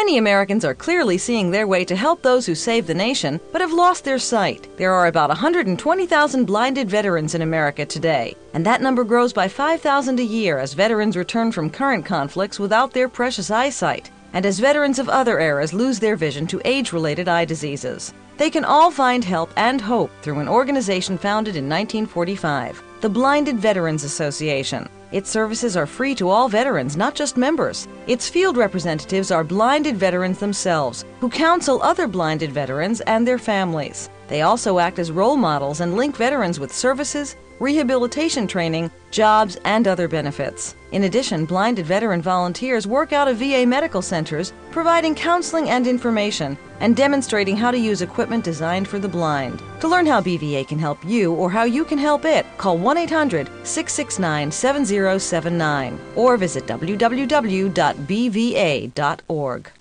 Many Americans are clearly seeing their way to help those who saved the nation, but have lost their sight. There are about 120,000 blinded veterans in America today, and that number grows by 5,000 a year as veterans return from current conflicts without their precious eyesight, and as veterans of other eras lose their vision to age-related eye diseases. They can all find help and hope through an organization founded in 1945, the Blinded Veterans Association. Its services are free to all veterans, not just members. Its field representatives are blinded veterans themselves, who counsel other blinded veterans and their families. They also act as role models and link veterans with services, rehabilitation training, jobs, and other benefits. In addition, blinded veteran volunteers work out of VA medical centers, providing counseling and information, and demonstrating how to use equipment designed for the blind. To learn how BVA can help you or how you can help it, call 1-800-669-7079 or visit www.bva.org.